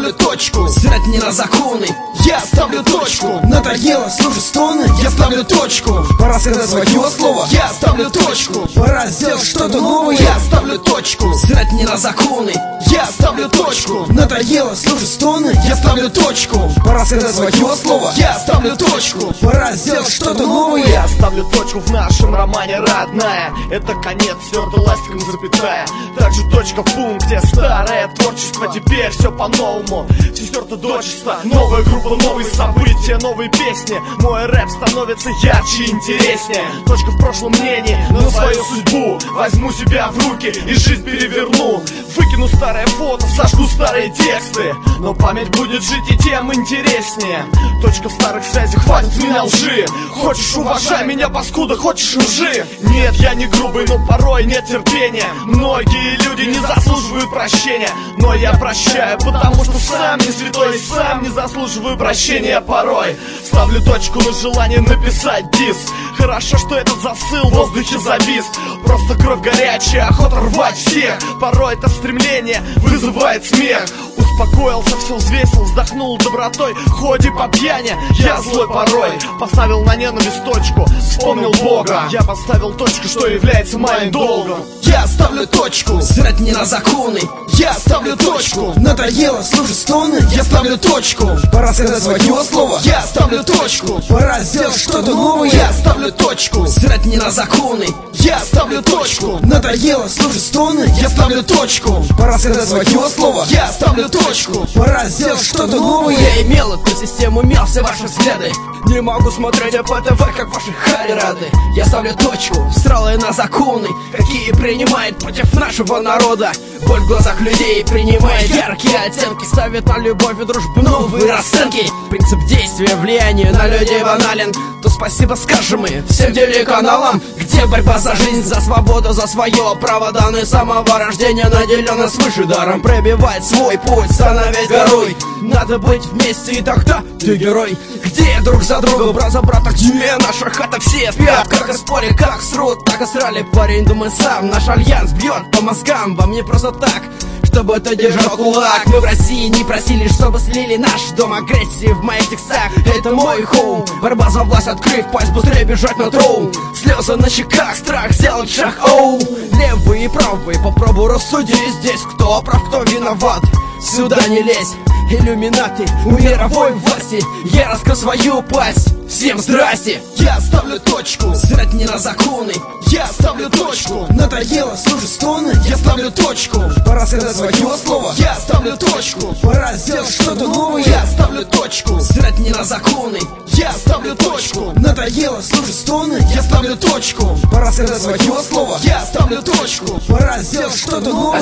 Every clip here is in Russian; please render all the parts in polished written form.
ставлю точку. Срать не на законы, я ставлю точку. Надоело слушать стоны, я ставлю точку. Пора сказать свое слово, я ставлю точку. Пора сделать что-то новое, я ставлю точку. Срать не на законы, я ставлю точку. Надоело слушать стоны, я ставлю точку. Пора сказать свое слово, я ставлю точку. Пора сделать что-то новое, я ставлю точку в нашем романе, родная. Это конец, стерта ластиком запятая. Также точка в пункте, старое творчество. Теперь все по-новому, все стерто дочисто. Новая группа, новые события, новые песни. Мой рэп становится ярче и интереснее. Точка в прошлом мнении, но свою судьбу возьму себя в руки и жизнь переверну. Выкину старое фото, сожгу старые тексты, но память будет жить и тем интереснее. Точка в старых связях, хватит с меня лжи. Хочешь, уважай меня, паскуда, хочешь, лжи. Нет, я не грубый, но порой нет терпения. Многие люди не заслуживают прощения, но я прощаю, потому что сам не святой и сам не заслуживаю прощения порой. Ставлю точку на желание написать дисс. Хорошо, что этот засыл в воздухе завис. Просто кровь горячая, охота рвать всех. Порой это стремление вызывает смех. Успокоился, все взвесил, вздохнул добротой. В ходе по пьяни я злой порой. Поставил на ненависть точку, вспомнил Бога. Я поставил точку, что является моим долгом. Я ставлю точку, срать не на законы, я ставлю точку. Надоело слушать стоны, я ставлю точку. Пора сказать свое слово, я ставлю точку. Пора сделать что-то новое, я ставлю точку. Срать не на законы, я ставлю точку. Надоело слушать стоны, я ставлю точку. Пора сказать свое слово, я ставлю точку. Пора сделать что-то новое. Я имел эту систему, имел все ваши взгляды. Не могу смотреть по ТВ, как ваши хари рады. Я ставлю точку, стрелы на законы, какие принимает против нашего народа. Боль в глазах людей принимает яркие оттенки, ставит на любовь и дружбу новые расценки. Принцип действия, влияние на людей банален. То спасибо скажем мы всем телеканалам, где борьба за жизнь, за свободу, за свое право, данное с самого рождения, наделенное свыше даром. Пробивать свой путь, становясь горой. Надо быть вместе, и тогда ты герой. Где друг за друга, брат за брата, где наша хата? Все спят, как и спорят, как срут, так и срали. Парень, думай сам, наш альянс бьет по мозгам. Вам не просто так, чтобы ты держал кулак. Мы в России не просили, чтобы слили наш дом агрессии в моих текстах. Это мой хоум, борьба за власть, открыв пасть, быстрее бежать на трон. Слезы на щеках, страх сделать шаг, оу. Левые и правые, попробуй рассуди здесь, кто прав, кто виноват. Сюда не лезь, иллюминаты у мировой власти. Я раскрыл свою пасть, всем здрасте. Я ставлю точку, срать не на законы, я ставлю точку. Надоело слушать стоны, я ставлю точку. Пора сказать свое слово, я ставлю точку. Пора сделать что-то новое, я ставлю точку. Срать не на законы, я ставлю точку. Надоело слушать стоны, я ставлю точку. Пора сказать свое слово, я ставлю точку. Пора сделать что-то новое.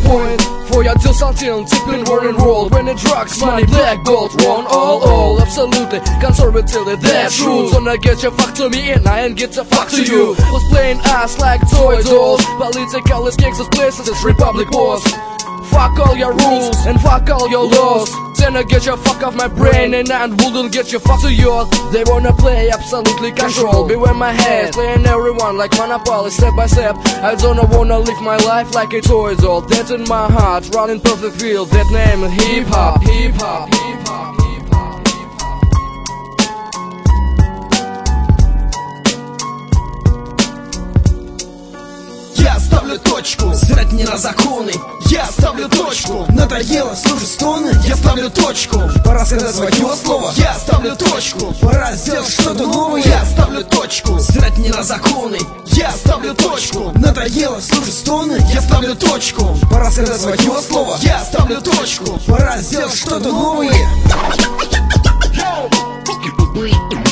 For your deal something, tipping, rolling, roll. When it drugs, money, black gold, one, all, absolutely, conservatively, that's true. So now get your fuck to me and I ain't get your fuck to you. Was playing us like toy dolls. Political is Kansas places, it's Republic wars. Fuck all your rules and fuck all your laws. Then I get your fuck off my brain and I wouldn't get your fuck to yours. They wanna play absolutely control. Beware my head, playing everyone like Monopoly step by step. I don't wanna live my life like a toy doll. That's in my heart, running perfect field. That name is hip hop, hip hop, hip hop. Я ставлю точку, срать не на законы, я ставлю точку. Надоело слушать стоны, я ставлю точку. Пора сказать свое слово, я ставлю точку. Пора сделать что-то новое, я ставлю точку. Срать не на законы, я ставлю точку. Надоело слушать стоны, я ставлю точку. Пора сказать свое слово, я ставлю точку. Пора сделать что-то новое.